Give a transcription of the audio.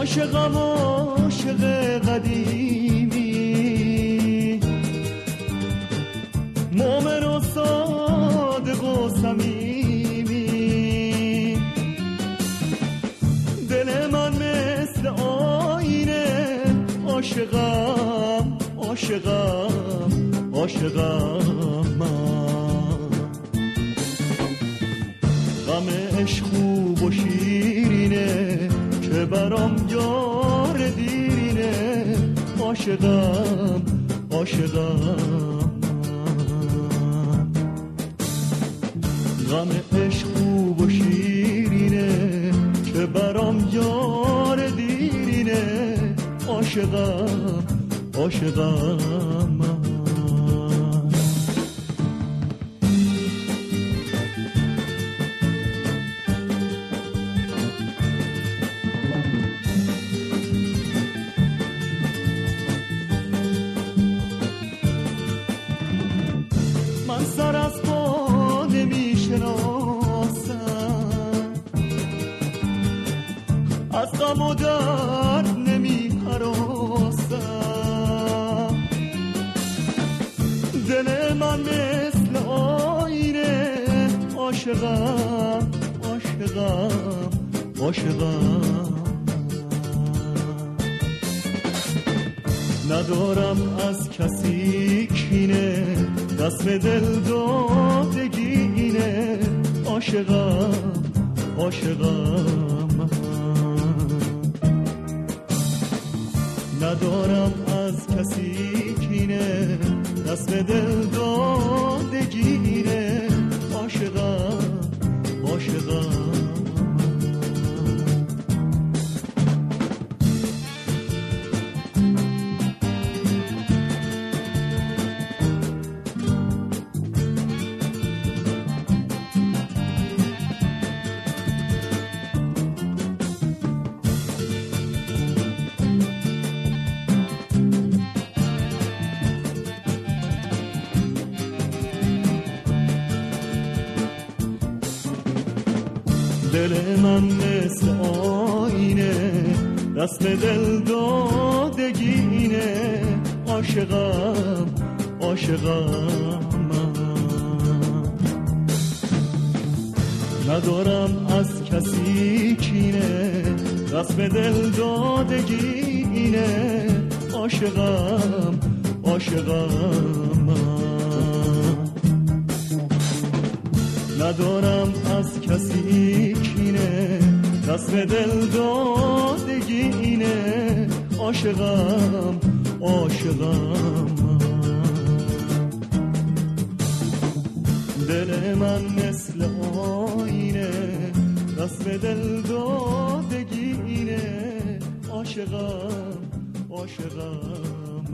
عاشقم عاشق قدیمی، مومن و صادق و صمیمی. دل من مثل آینه، عاشقم عاشقم عاشقم من. غم عشق خوب و شیرینه که برام یار دیرینه، عاشقم عاشقم. غم عشق خوب و شیرینه که برام یار دیرینه، عاشقم عاشقم. من سر از پا نمی شناسم، از غم و درد نمی هراسم. دل من مثل آینه، عاشقم عاشقم عاشقم. ندارم از کسی کینه، رسم دل دادگی اینه، عاشقم عاشقم. ندارم از کسی کینه، رسم دل دادگی اینه، عاشقم عاشقم. دل من مثل آینه، رسم دل دادگی اینه، عاشقم عاشقم من. ندارم از کسی کینه، رسم دل دادگی اینه، عاشقم عاشقم من. ندارم از کسی کینه، رسم دل دادگی اینه، عاشقم عاشقم. دل من مثل آینه، رسم دل دادگی اینه، عاشقم عاشقم.